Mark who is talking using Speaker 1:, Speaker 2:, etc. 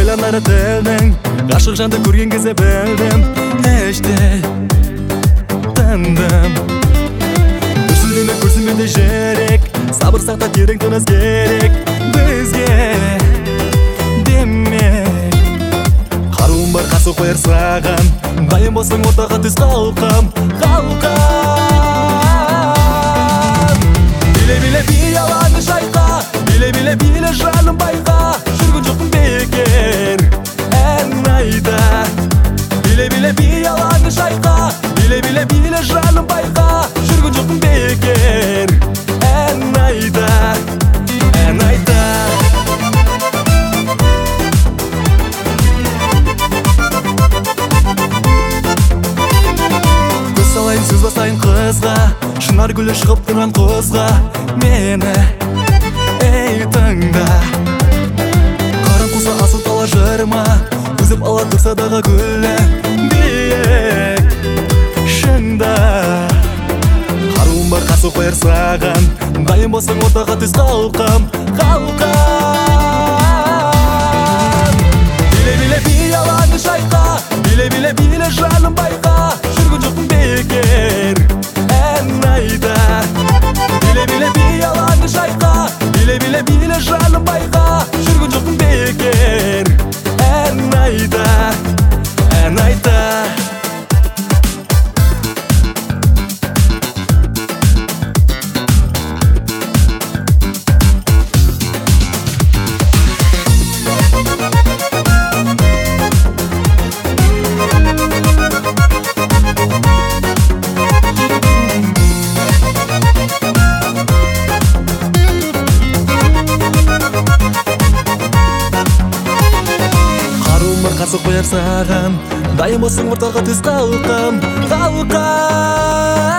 Speaker 1: ойланары тілдің ғашық жанды көрген кезде білдім іштей тындым дүрсілдеме көрсінбеуде жүрек сабыр сақта терең тыныс керек бізге демек қаруым бар қарсы қояр саған дайын болсаң ортаға түс қалқам биле би алаңы шайқа биле жаным байқа жүрген жоқпын бекер ән айда биле би алаңы шайқа биле жаным байқа жүрген жоқпын бекер ән айда көз салайын сөз бастайын қызға шынар гүлі шығып тұрған қозға мені ей тыңда қарым қуса асыл тала жырма үзіп ала тұрса дағы гүлі биік шында қаруым бар қарсы қояр саған дайын болсаң ортаға түс қалқам биле би алаңы шайқа биле жаным байқа жүрген жоқпын бекер ән айда биле би алаңы шайқа биле жаным байқа жүрген жоқпын бекер ән айда қарсы қояр саған дайын болсаң ортаға түс қалқам